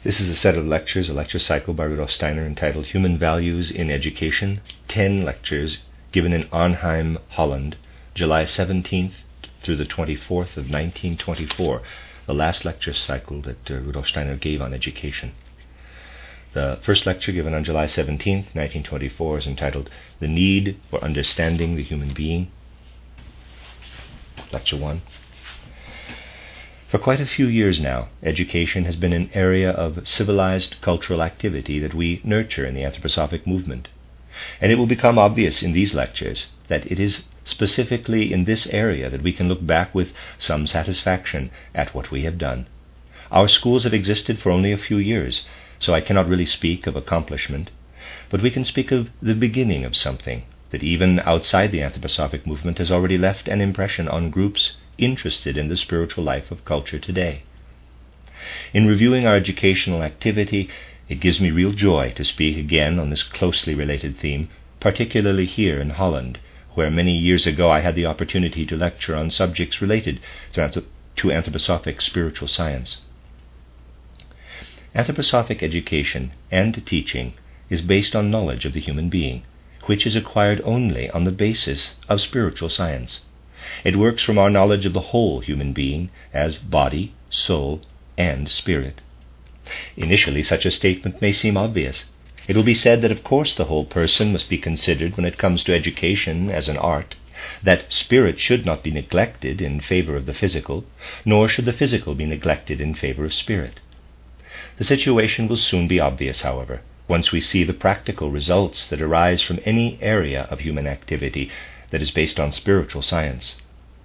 This is a set of lectures, a lecture cycle by Rudolf Steiner entitled Human Values in Education, 10 lectures given in Arnhem, Holland, July 17th through the 24th of 1924, the last lecture cycle that Rudolf Steiner gave on education. The first lecture given on July 17th, 1924 is entitled The Need for Understanding the Human Being. Lecture 1. For quite a few years now, education has been an area of civilized cultural activity that we nurture in the anthroposophic movement. And it will become obvious in these lectures that it is specifically in this area that we can look back with some satisfaction at what we have done. Our schools have existed for only a few years, so I cannot really speak of accomplishment, but we can speak of the beginning of something that even outside the anthroposophic movement has already left an impression on groups interested in the spiritual life of culture today. In reviewing our educational activity, it gives me real joy to speak again on this closely related theme, particularly here in Holland, where many years ago I had the opportunity to lecture on subjects related to anthroposophic spiritual science. Anthroposophic education and teaching is based on knowledge of the human being, which is acquired only on the basis of spiritual science. It works from our knowledge of the whole human being as body, soul, and spirit. Initially, such a statement may seem obvious. It will be said that of course the whole person must be considered when it comes to education as an art, that spirit should not be neglected in favor of the physical, nor should the physical be neglected in favor of spirit. The situation will soon be obvious, however, once we see the practical results that arise from any area of human activity that is based on spiritual science.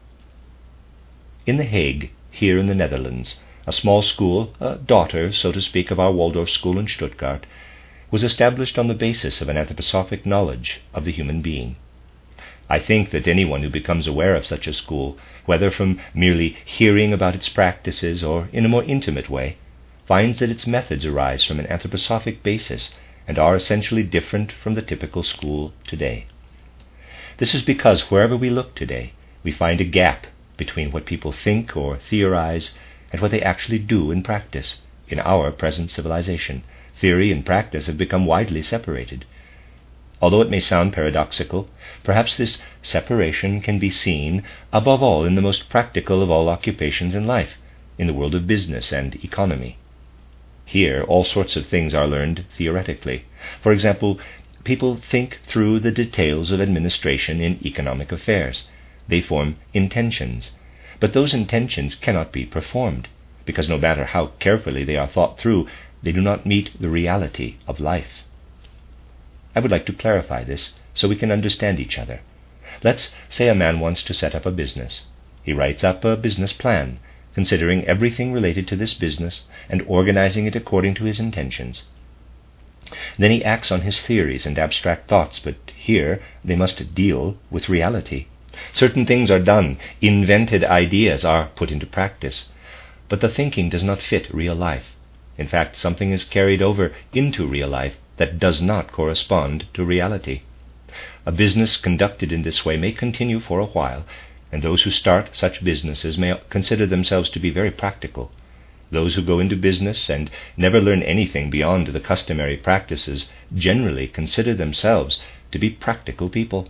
In The Hague, here in the Netherlands, a small school, a daughter, so to speak, of our Waldorf school in Stuttgart, was established on the basis of an anthroposophic knowledge of the human being. I think that anyone who becomes aware of such a school, whether from merely hearing about its practices or in a more intimate way, finds that its methods arise from an anthroposophic basis and are essentially different from the typical school today. This is because wherever we look today, we find a gap between what people think or theorize and what they actually do in practice. In our present civilization, theory and practice have become widely separated. Although it may sound paradoxical, perhaps this separation can be seen, above all, in the most practical of all occupations in life, in the world of business and economy. Here, all sorts of things are learned theoretically. For example, people think through the details of administration in economic affairs. They form intentions, but those intentions cannot be performed, because no matter how carefully they are thought through, they do not meet the reality of life. I would like to clarify this so we can understand each other. Let's say a man wants to set up a business. He writes up a business plan, considering everything related to this business and organizing it according to his intentions. Then he acts on his theories and abstract thoughts, but here they must deal with reality. Certain things are done, invented ideas are put into practice, but the thinking does not fit real life. In fact, something is carried over into real life that does not correspond to reality. A business conducted in this way may continue for a while, and those who start such businesses may consider themselves to be very practical. Those who go into business and never learn anything beyond the customary practices generally consider themselves to be practical people.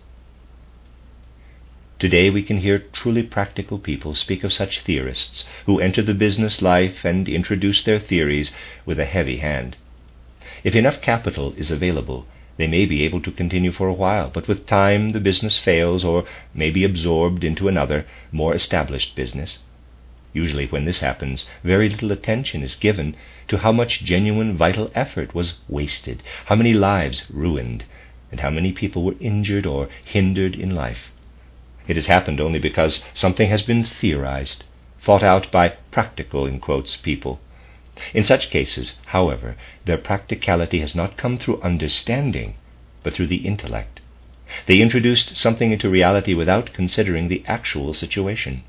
Today we can hear truly practical people speak of such theorists who enter the business life and introduce their theories with a heavy hand. If enough capital is available, they may be able to continue for a while, but with time the business fails or may be absorbed into another, more established business. Usually when this happens, very little attention is given to how much genuine vital effort was wasted, how many lives ruined, and how many people were injured or hindered in life. It has happened only because something has been theorized, thought out by practical, in quotes, people. In such cases, however, their practicality has not come through understanding, but through the intellect. They introduced something into reality without considering the actual situation.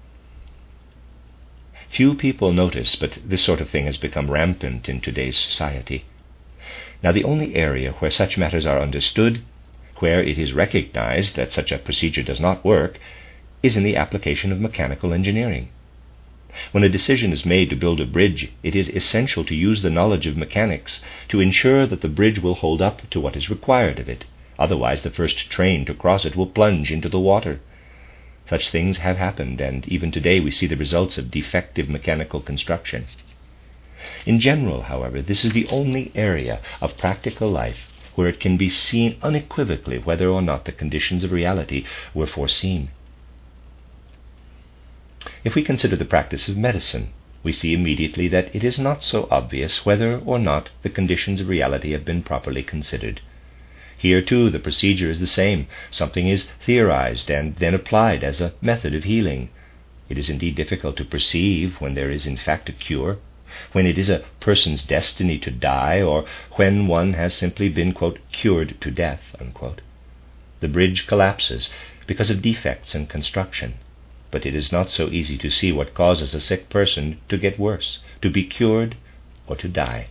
Few people notice, but this sort of thing has become rampant in today's society. Now, the only area where such matters are understood, where it is recognized that such a procedure does not work, is in the application of mechanical engineering. When a decision is made to build a bridge, it is essential to use the knowledge of mechanics to ensure that the bridge will hold up to what is required of it. Otherwise, the first train to cross it will plunge into the water. Such things have happened, and even today we see the results of defective mechanical construction. In general, however, this is the only area of practical life where it can be seen unequivocally whether or not the conditions of reality were foreseen. If we consider the practice of medicine, we see immediately that it is not so obvious whether or not the conditions of reality have been properly considered. Here, too, the procedure is the same. Something is theorized and then applied as a method of healing. It is indeed difficult to perceive when there is in fact a cure, when it is a person's destiny to die, or when one has simply been, quote, cured to death, unquote. The bridge collapses because of defects in construction, but it is not so easy to see what causes a sick person to get worse, to be cured, or to die.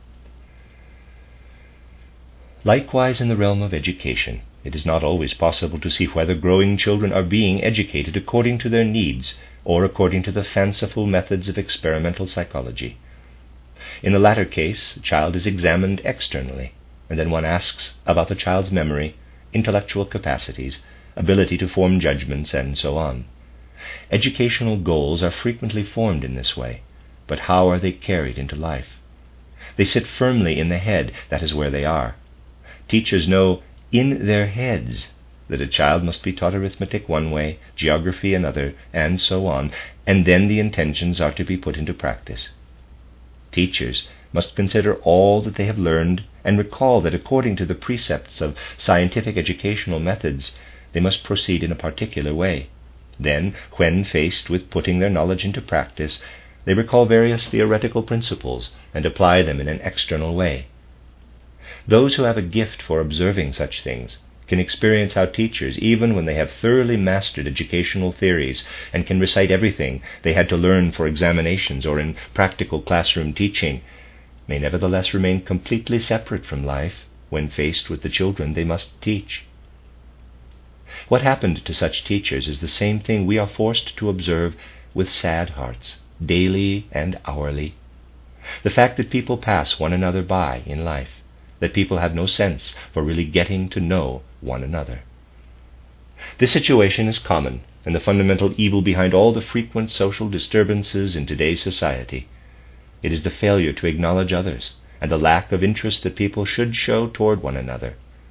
Likewise, in the realm of education, it is not always possible to see whether growing children are being educated according to their needs or according to the fanciful methods of experimental psychology. In the latter case, a child is examined externally, and then one asks about the child's memory, intellectual capacities, ability to form judgments, and so on. Educational goals are frequently formed in this way, but how are they carried into life? They sit firmly in the head, that is where they are. Teachers know in their heads that a child must be taught arithmetic one way, geography another, and so on, and then the intentions are to be put into practice. Teachers must consider all that they have learned and recall that according to the precepts of scientific educational methods, they must proceed in a particular way. Then, when faced with putting their knowledge into practice, they recall various theoretical principles and apply them in an external way. Those who have a gift for observing such things can experience how teachers, even when they have thoroughly mastered educational theories and can recite everything they had to learn for examinations or in practical classroom teaching, may nevertheless remain completely separate from life when faced with the children they must teach. What happened to such teachers is the same thing we are forced to observe with sad hearts, daily and hourly. The fact that people pass one another by in life, that people have no sense for really getting to know one another. This situation is common and the fundamental evil behind all the frequent social disturbances in today's society. It is the failure to acknowledge others and the lack of interest that people should show toward one another.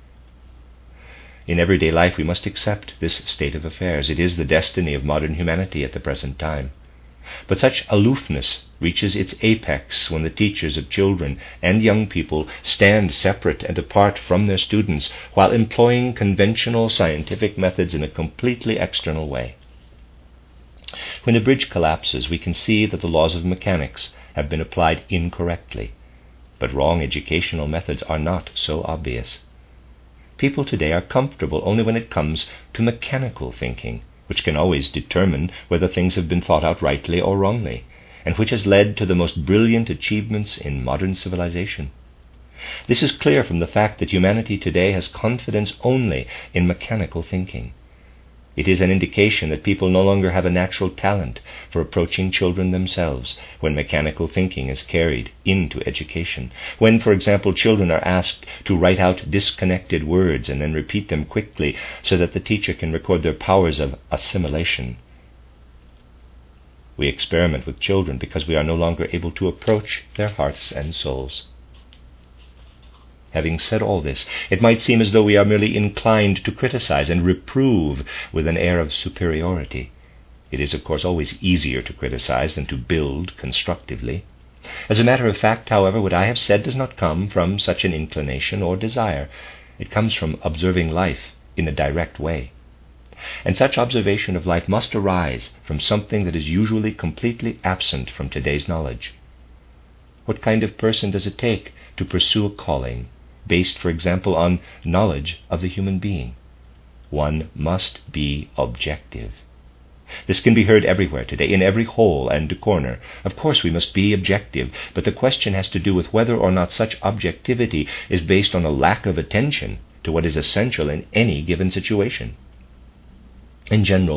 In everyday life we must accept this state of affairs. It is the destiny of modern humanity at the present time. But such aloofness reaches its apex when the teachers of children and young people stand separate and apart from their students while employing conventional scientific methods in a completely external way. When a bridge collapses, we can see that the laws of mechanics have been applied incorrectly, but wrong educational methods are not so obvious. People today are comfortable only when it comes to mechanical thinking, which can always determine whether things have been thought out rightly or wrongly, and which has led to the most brilliant achievements in modern civilization. This is clear from the fact that humanity today has confidence only in mechanical thinking. It is an indication that people no longer have a natural talent for approaching children themselves when mechanical thinking is carried into education. When, for example, children are asked to write out disconnected words and then repeat them quickly so that the teacher can record their powers of assimilation. We experiment with children because we are no longer able to approach their hearts and souls. Having said all this, it might seem as though we are merely inclined to criticize and reprove with an air of superiority. It is, of course, always easier to criticize than to build constructively. As a matter of fact, however, what I have said does not come from such an inclination or desire. It comes from observing life in a direct way. And such observation of life must arise from something that is usually completely absent from today's knowledge. What kind of person does it take to pursue a calling based, for example, on knowledge of the human being? One must be objective. This can be heard everywhere today, in every hole and corner. Of course we must be objective, but the question has to do with whether or not such objectivity is based on a lack of attention to what is essential in any given situation. In general,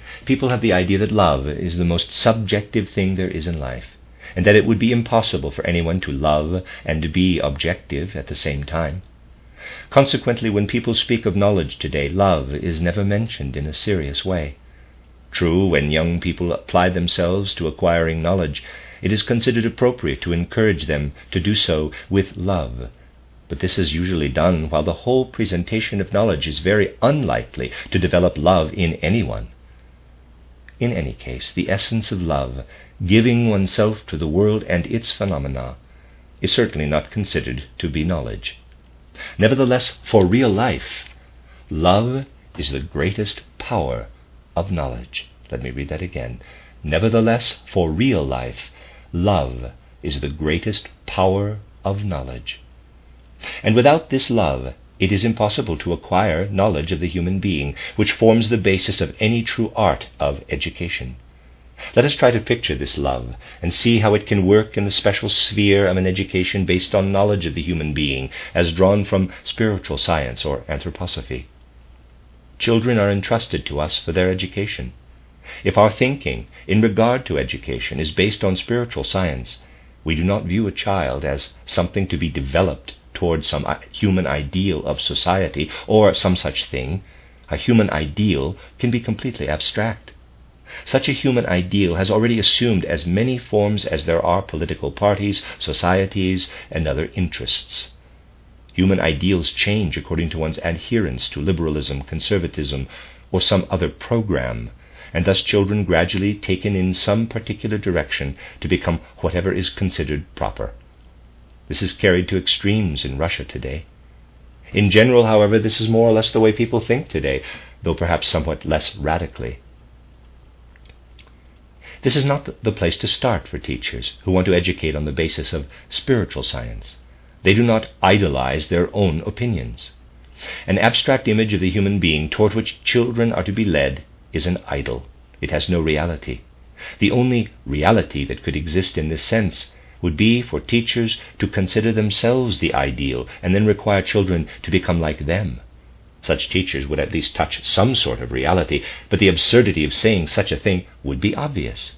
people have the idea that love is the most subjective thing there is in life, and that it would be impossible for anyone to love and be objective at the same time. Consequently, when people speak of knowledge today, love is never mentioned in a serious way. True, when young people apply themselves to acquiring knowledge, it is considered appropriate to encourage them to do so with love. But this is usually done while the whole presentation of knowledge is very unlikely to develop love in anyone. In any case, the essence of love, giving oneself to the world and its phenomena, is certainly not considered to be knowledge. Nevertheless, for real life, love is the greatest power of knowledge. Let me read that again. Nevertheless, for real life, love is the greatest power of knowledge. And without this love, it is impossible to acquire knowledge of the human being, which forms the basis of any true art of education. Let us try to picture this love and see how it can work in the special sphere of an education based on knowledge of the human being, as drawn from spiritual science or anthroposophy. Children are entrusted to us for their education. If our thinking in regard to education is based on spiritual science, we do not view a child as something to be developed towards some human ideal of society or some such thing. A human ideal can be completely abstract. Such a human ideal has already assumed as many forms as there are political parties, societies, and other interests. Human ideals change according to one's adherence to liberalism, conservatism, or some other program, and thus children gradually taken in some particular direction to become whatever is considered proper. This is carried to extremes in Russia today. In general, however, this is more or less the way people think today, though perhaps somewhat less radically. This is not the place to start for teachers who want to educate on the basis of spiritual science. They do not idolize their own opinions. An abstract image of the human being toward which children are to be led is an idol. It has no reality. The only reality that could exist in this sense would be for teachers to consider themselves the ideal and then require children to become like them. Such teachers would at least touch some sort of reality, but the absurdity of saying such a thing would be obvious.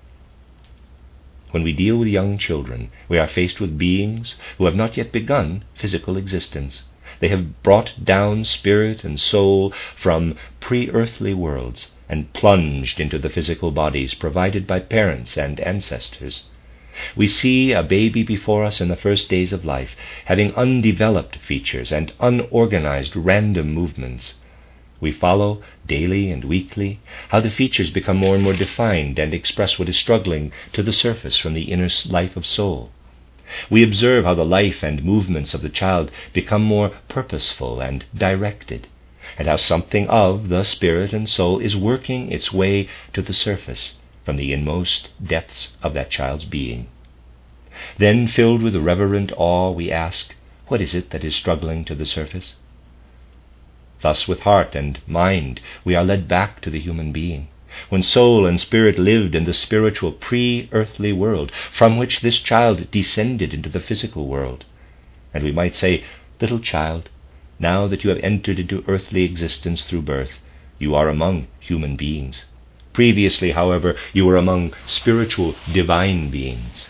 When we deal with young children, we are faced with beings who have not yet begun physical existence. They have brought down spirit and soul from pre-earthly worlds and plunged into the physical bodies provided by parents and ancestors. We see a baby before us in the first days of life, having undeveloped features and unorganized random movements. We follow, daily and weekly, how the features become more and more defined and express what is struggling to the surface from the inner life of soul. We observe how the life and movements of the child become more purposeful and directed, and how something of the spirit and soul is working its way to the surface from the inmost depths of that child's being. Then, filled with reverent awe, we ask, what is it that is struggling to the surface? Thus, with heart and mind, we are led back to the human being, when soul and spirit lived in the spiritual pre-earthly world, from which this child descended into the physical world. And we might say, little child, now that you have entered into earthly existence through birth, you are among human beings. Previously, however, you were among spiritual divine beings.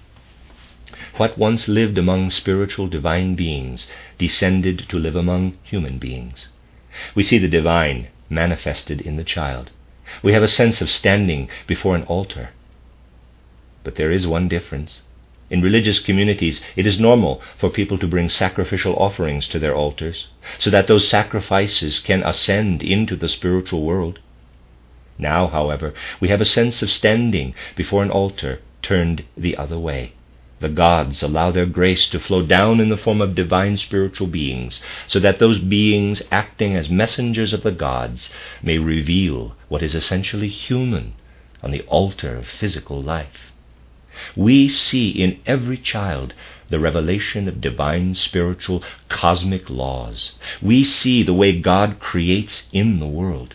What once lived among spiritual divine beings descended to live among human beings. We see the divine manifested in the child. We have a sense of standing before an altar. But there is one difference. In religious communities, it is normal for people to bring sacrificial offerings to their altars, so that those sacrifices can ascend into the spiritual world. Now, however, we have a sense of standing before an altar turned the other way. The gods allow their grace to flow down in the form of divine spiritual beings, so that those beings, acting as messengers of the gods, may reveal what is essentially human on the altar of physical life. We see in every child the revelation of divine spiritual cosmic laws. We see the way God creates in the world.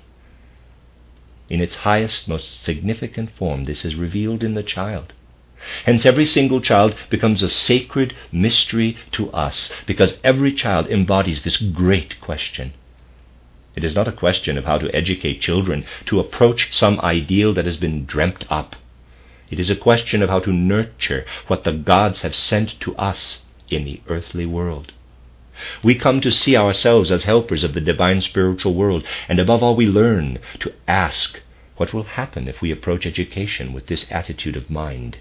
In its highest, most significant form, this is revealed in the child. Hence every single child becomes a sacred mystery to us, because every child embodies this great question. It is not a question of how to educate children to approach some ideal that has been dreamt up. It is a question of how to nurture what the gods have sent to us in the earthly world. We come to see ourselves as helpers of the divine spiritual world, and above all we learn to ask what will happen if we approach education with this attitude of mind.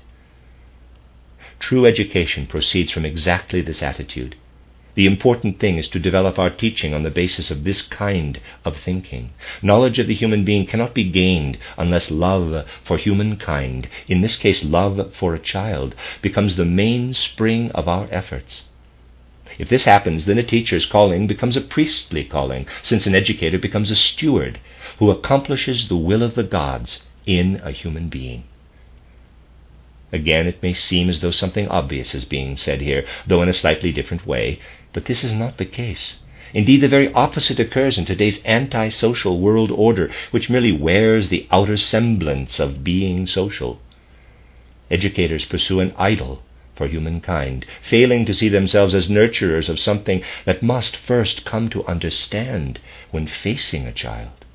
True education proceeds from exactly this attitude. The important thing is to develop our teaching on the basis of this kind of thinking. Knowledge of the human being cannot be gained unless love for humankind, in this case love for a child, becomes the mainspring of our efforts. If this happens, then a teacher's calling becomes a priestly calling, since an educator becomes a steward who accomplishes the will of the gods in a human being. Again, it may seem as though something obvious is being said here, though in a slightly different way, but this is not the case. Indeed, the very opposite occurs in today's anti-social world order, which merely wears the outer semblance of being social. Educators pursue an idol for humankind, failing to see themselves as nurturers of something that must first come to understand when facing a child.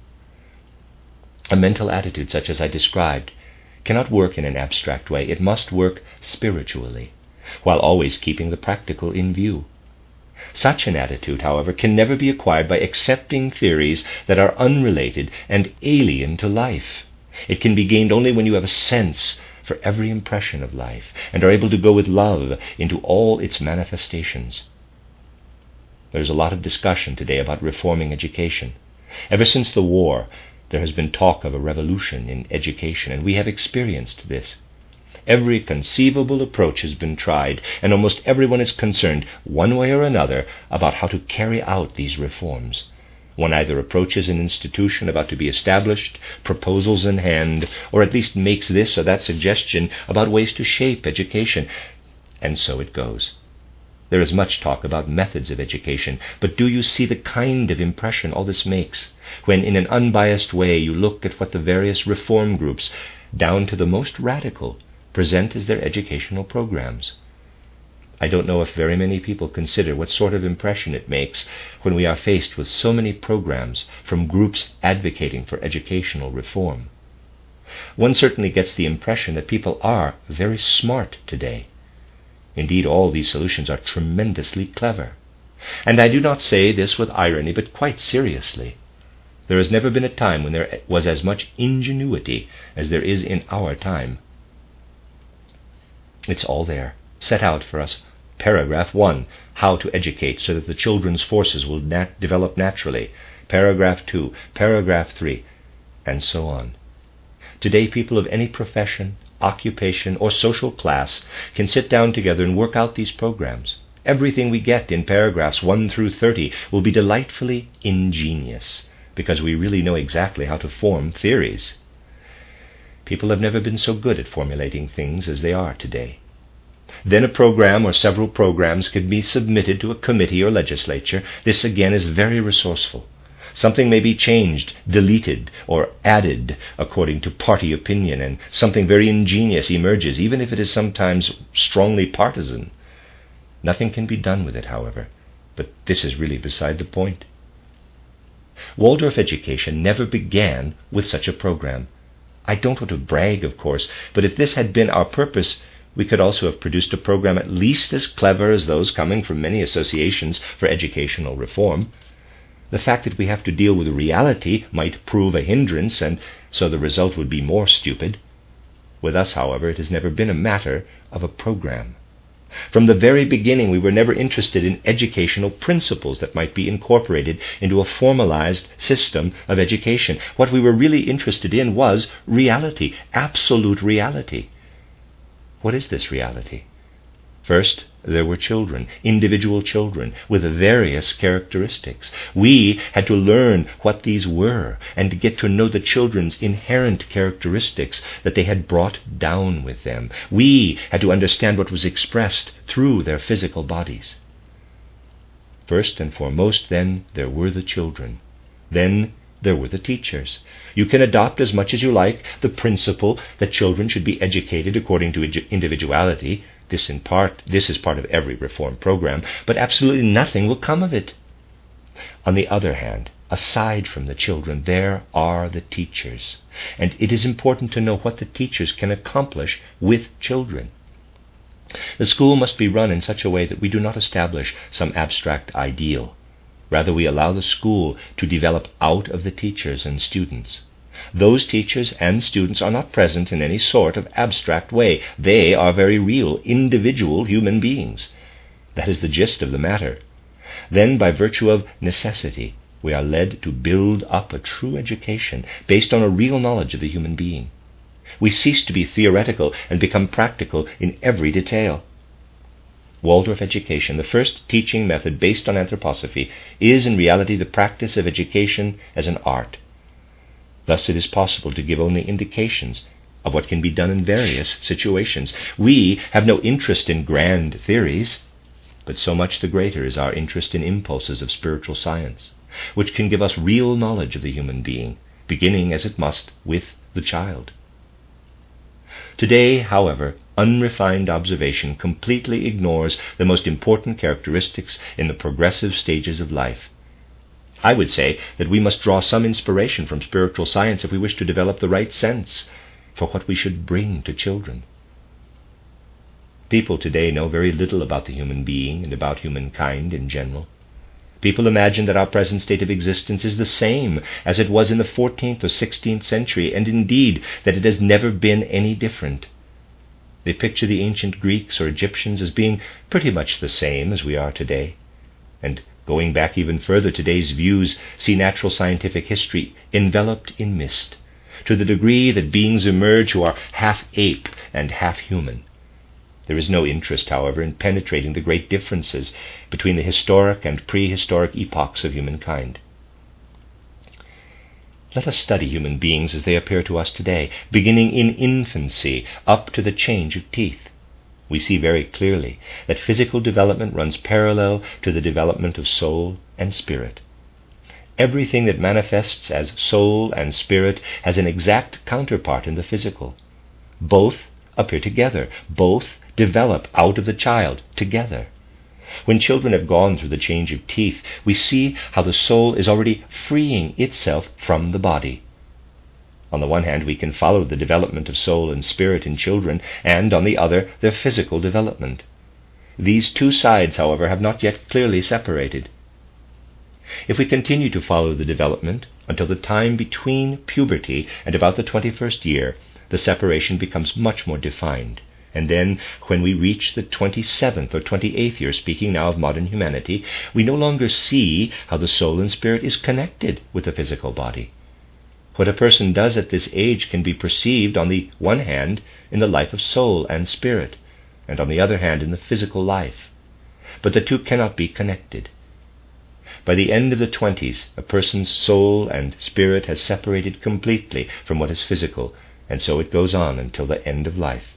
A mental attitude such as I described cannot work in an abstract way. It must work spiritually, while always keeping the practical in view. Such an attitude, however, can never be acquired by accepting theories that are unrelated and alien to life. It can be gained only when you have a sense for every impression of life and are able to go with love into all its manifestations. There's a lot of discussion today about reforming education. Ever since the war, there has been talk of a revolution in education, and we have experienced this. Every conceivable approach has been tried, and almost everyone is concerned, one way or another, about how to carry out these reforms. One either approaches an institution about to be established, proposals in hand, or at least makes this or that suggestion about ways to shape education, and so it goes. There is much talk about methods of education, but do you see the kind of impression all this makes when in an unbiased way you look at what the various reform groups, down to the most radical, present as their educational programs? I don't know if very many people consider what sort of impression it makes when we are faced with so many programs from groups advocating for educational reform. One certainly gets the impression that people are very smart today. Indeed, all these solutions are tremendously clever. And I do not say this with irony, but quite seriously. There has never been a time when there was as much ingenuity as there is in our time. It's all there, set out for us. Paragraph 1, how to educate so that the children's forces will develop naturally. Paragraph 2, paragraph 3, and so on. Today, people of any profession, occupation, or social class can sit down together and work out these programs. Everything we get in paragraphs 1 through 30 will be delightfully ingenious, because we really know exactly how to form theories. People have never been so good at formulating things as they are today. Then a program or several programs can be submitted to a committee or legislature. This again is very resourceful. Something may be changed, deleted, or added according to party opinion, and something very ingenious emerges, even if it is sometimes strongly partisan. Nothing can be done with it, however, but this is really beside the point. Waldorf education never began with such a program. I don't want to brag, of course, but if this had been our purpose, we could also have produced a program at least as clever as those coming from many associations for educational reform. The fact that we have to deal with reality might prove a hindrance, and so the result would be more stupid. With us, however, it has never been a matter of a program. From the very beginning, we were never interested in educational principles that might be incorporated into a formalized system of education. What we were really interested in was reality, absolute reality. What is this reality? First, there were children, individual children, with various characteristics. We had to learn what these were and to get to know the children's inherent characteristics that they had brought down with them. We had to understand what was expressed through their physical bodies. First and foremost, then, there were the children. Then there were the teachers. You can adopt as much as you like the principle that children should be educated according to individuality. This is part of every reform program, but absolutely nothing will come of it. On the other hand, aside from the children, there are the teachers. And it is important to know what the teachers can accomplish with children. The school must be run in such a way that we do not establish some abstract ideal. Rather, we allow the school to develop out of the teachers and students. Those teachers and students are not present in any sort of abstract way. They are very real, individual human beings. That is the gist of the matter. Then, by virtue of necessity, we are led to build up a true education based on a real knowledge of the human being. We cease to be theoretical and become practical in every detail. Waldorf education, the first teaching method based on anthroposophy, is in reality the practice of education as an art. Thus it is possible to give only indications of what can be done in various situations. We have no interest in grand theories, but so much the greater is our interest in impulses of spiritual science, which can give us real knowledge of the human being, beginning, as it must, with the child. Today, however, unrefined observation completely ignores the most important characteristics in the progressive stages of life. I would say that we must draw some inspiration from spiritual science if we wish to develop the right sense for what we should bring to children. People today know very little about the human being and about humankind in general. People imagine that our present state of existence is the same as it was in the 14th or 16th century, and indeed that it has never been any different. They picture the ancient Greeks or Egyptians as being pretty much the same as we are today. And going back even further, today's views see natural scientific history enveloped in mist, to the degree that beings emerge who are half ape and half human. There is no interest, however, in penetrating the great differences between the historic and prehistoric epochs of humankind. Let us study human beings as they appear to us today, beginning in infancy up to the change of teeth. We see very clearly that physical development runs parallel to the development of soul and spirit. Everything that manifests as soul and spirit has an exact counterpart in the physical. Both appear together. Both develop out of the child together. When children have gone through the change of teeth, we see how the soul is already freeing itself from the body. On the one hand, we can follow the development of soul and spirit in children, and on the other, their physical development. These two sides, however, have not yet clearly separated. If we continue to follow the development until the time between puberty and about the 21st year, the separation becomes much more defined. And then, when we reach the 27th or 28th year, speaking now of modern humanity, we no longer see how the soul and spirit is connected with the physical body. What a person does at this age can be perceived, on the one hand, in the life of soul and spirit, and on the other hand, in the physical life. But the two cannot be connected. By the end of the 20s, a person's soul and spirit has separated completely from what is physical, and so it goes on until the end of life.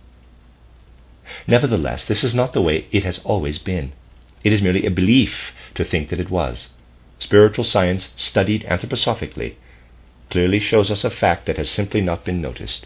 Nevertheless, this is not the way it has always been. It is merely a belief to think that it was. Spiritual science, studied anthroposophically, clearly shows us a fact that has simply not been noticed.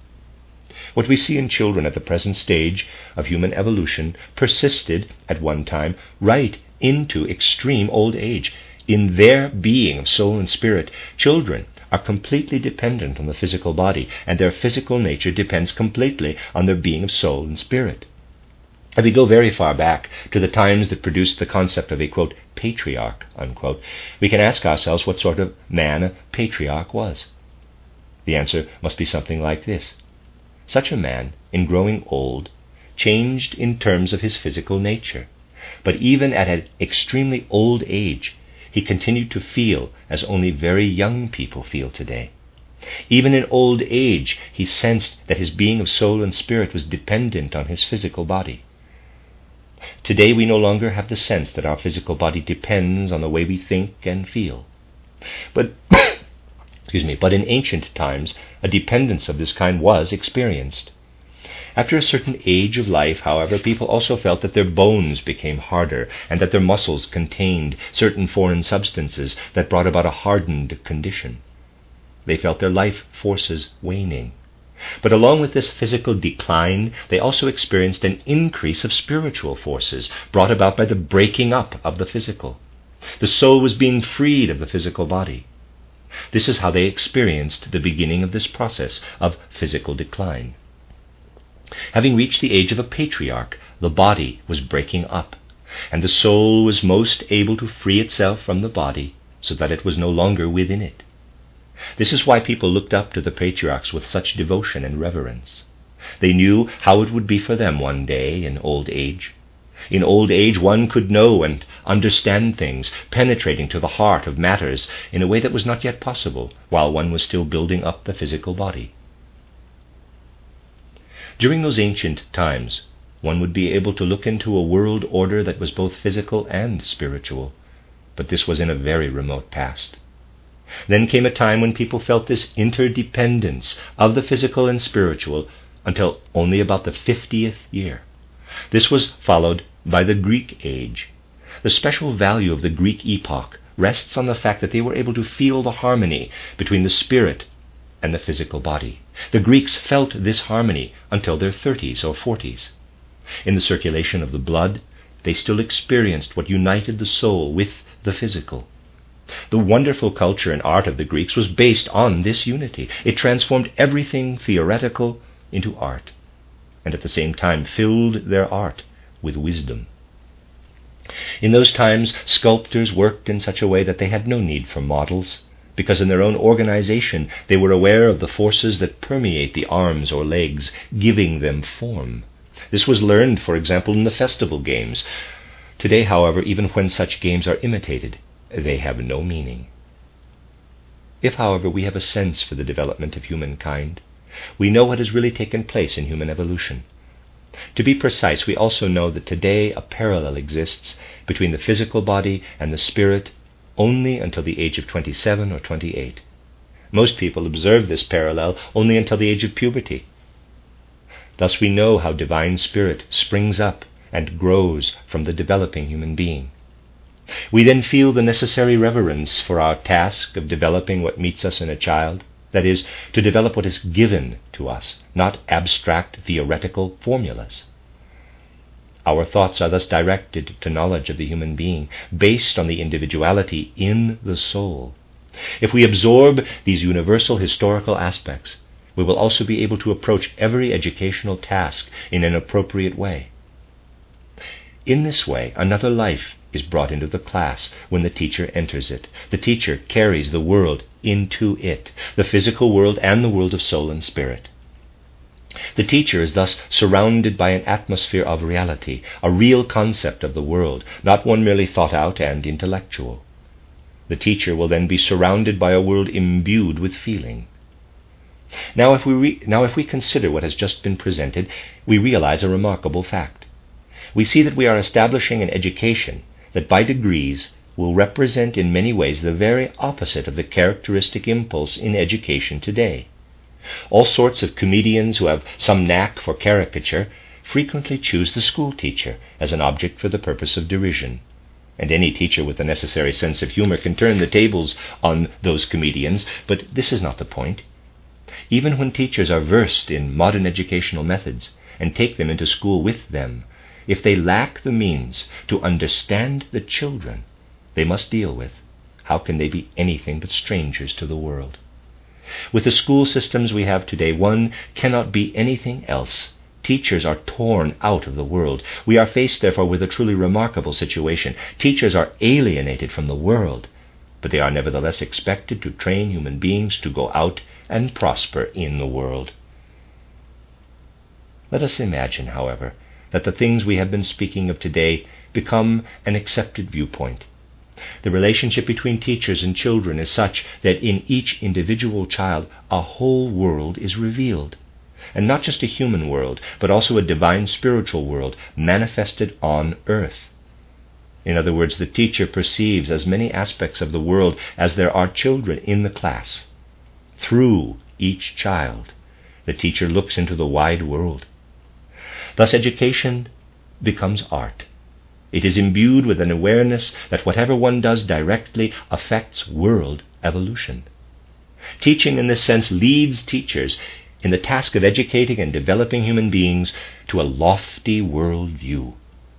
What we see in children at the present stage of human evolution persisted at one time right into extreme old age. In their being of soul and spirit, children are completely dependent on the physical body, and their physical nature depends completely on their being of soul and spirit. If we go very far back to the times that produced the concept of a, quote, patriarch, unquote, we can ask ourselves what sort of man a patriarch was. The answer must be something like this. Such a man, in growing old, changed in terms of his physical nature, but even at an extremely old age, he continued to feel as only very young people feel today. Even in old age, he sensed that his being of soul and spirit was dependent on his physical body. Today we no longer have the sense that our physical body depends on the way we think and feel. But in ancient times, a dependence of this kind was experienced. After a certain age of life, however, people also felt that their bones became harder and that their muscles contained certain foreign substances that brought about a hardened condition. They felt their life forces waning. But along with this physical decline, they also experienced an increase of spiritual forces brought about by the breaking up of the physical. The soul was being freed of the physical body. This is how they experienced the beginning of this process of physical decline. Having reached the age of a patriarch, the body was breaking up, and the soul was most able to free itself from the body so that it was no longer within it. This is why people looked up to the patriarchs with such devotion and reverence. They knew how it would be for them one day in old age. In old age one could know and understand things, penetrating to the heart of matters in a way that was not yet possible while one was still building up the physical body. During those ancient times, one would be able to look into a world order that was both physical and spiritual, but this was in a very remote past. Then came a time when people felt this interdependence of the physical and spiritual until only about the 50th year. This was followed by the Greek age. The special value of the Greek epoch rests on the fact that they were able to feel the harmony between the spirit and the physical body. The Greeks felt this harmony until their 30s or 40s. In the circulation of the blood, they still experienced what united the soul with the physical. The wonderful culture and art of the Greeks was based on this unity. It transformed everything theoretical into art, and at the same time filled their art with wisdom. In those times, sculptors worked in such a way that they had no need for models, because in their own organization they were aware of the forces that permeate the arms or legs, giving them form. This was learned, for example, in the festival games. Today, however, even when such games are imitated, they have no meaning. If, however, we have a sense for the development of humankind, we know what has really taken place in human evolution. To be precise, we also know that today a parallel exists between the physical body and the spirit only until the age of 27 or 28. Most people observe this parallel only until the age of puberty. Thus we know how divine spirit springs up and grows from the developing human being. We then feel the necessary reverence for our task of developing what meets us in a child, that is, to develop what is given to us, not abstract theoretical formulas. Our thoughts are thus directed to knowledge of the human being, based on the individuality in the soul. If we absorb these universal historical aspects, we will also be able to approach every educational task in an appropriate way. In this way, another life is brought into the class when the teacher enters it. The teacher carries the world into it, the physical world and the world of soul and spirit. The teacher is thus surrounded by an atmosphere of reality, a real concept of the world, not one merely thought out and intellectual. The teacher will then be surrounded by a world imbued with feeling. Now if we consider what has just been presented, we realize a remarkable fact. We see that we are establishing an education that by degrees will represent in many ways the very opposite of the characteristic impulse in education today. All sorts of comedians who have some knack for caricature frequently choose the school teacher as an object for the purpose of derision. And any teacher with the necessary sense of humor can turn the tables on those comedians, but this is not the point. Even when teachers are versed in modern educational methods and take them into school with them, if they lack the means to understand the children they must deal with, how can they be anything but strangers to the world? With the school systems we have today, one cannot be anything else. Teachers are torn out of the world. We are faced, therefore, with a truly remarkable situation. Teachers are alienated from the world, but they are nevertheless expected to train human beings to go out and prosper in the world. Let us imagine, however, that the things we have been speaking of today become an accepted viewpoint. The relationship between teachers and children is such that in each individual child a whole world is revealed, and not just a human world, but also a divine spiritual world manifested on earth. In other words, the teacher perceives as many aspects of the world as there are children in the class. Through each child, the teacher looks into the wide world. Thus education becomes art. It is imbued with an awareness that whatever one does directly affects world evolution. Teaching in this sense leads teachers in the task of educating and developing human beings to a lofty world view.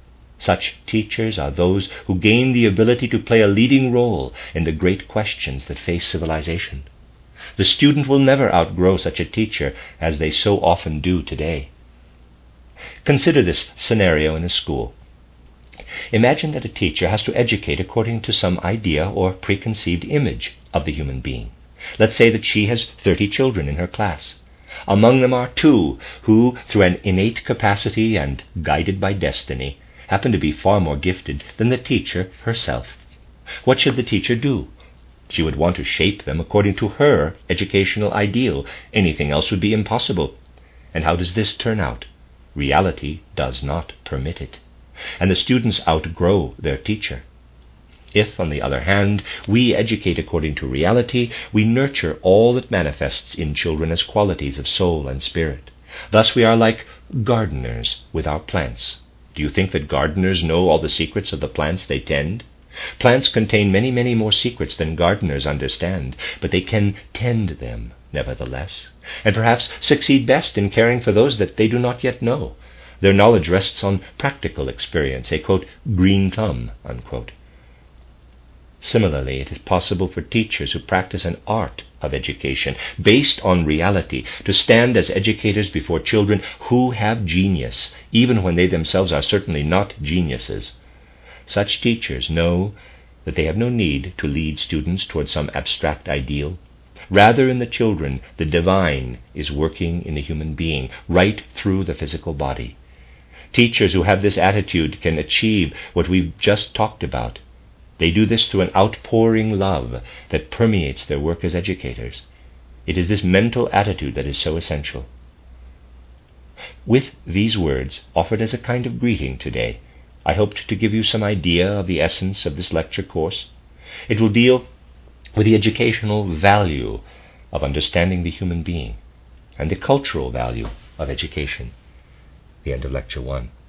Such teachers are those who gain the ability to play a leading role in the great questions that face civilization. The student will never outgrow such a teacher as they so often do today. Consider this scenario in a school. Imagine that a teacher has to educate according to some idea or preconceived image of the human being. Let's say that she has 30 children in her class. Among them are 2 who, through an innate capacity and guided by destiny, happen to be far more gifted than the teacher herself. What should the teacher do? She would want to shape them according to her educational ideal. Anything else would be impossible. And how does this turn out? Reality does not permit it, and the students outgrow their teacher. If, on the other hand, we educate according to reality, we nurture all that manifests in children as qualities of soul and spirit. Thus we are like gardeners with our plants. Do you think that gardeners know all the secrets of the plants they tend? Plants contain many, many more secrets than gardeners understand, but they can tend them, nevertheless, and perhaps succeed best in caring for those that they do not yet know. Their knowledge rests on practical experience, a, quote, green thumb, unquote. Similarly, it is possible for teachers who practice an art of education based on reality to stand as educators before children who have genius, even when they themselves are certainly not geniuses. Such teachers know that they have no need to lead students toward some abstract ideal. Rather, in the children, the divine is working in the human being, right through the physical body. Teachers who have this attitude can achieve what we've just talked about. They do this through an outpouring love that permeates their work as educators. It is this mental attitude that is so essential. With these words, offered as a kind of greeting today, I hoped to give you some idea of the essence of this lecture course. It will deal with the educational value of understanding the human being and the cultural value of education. The end of Lecture 1.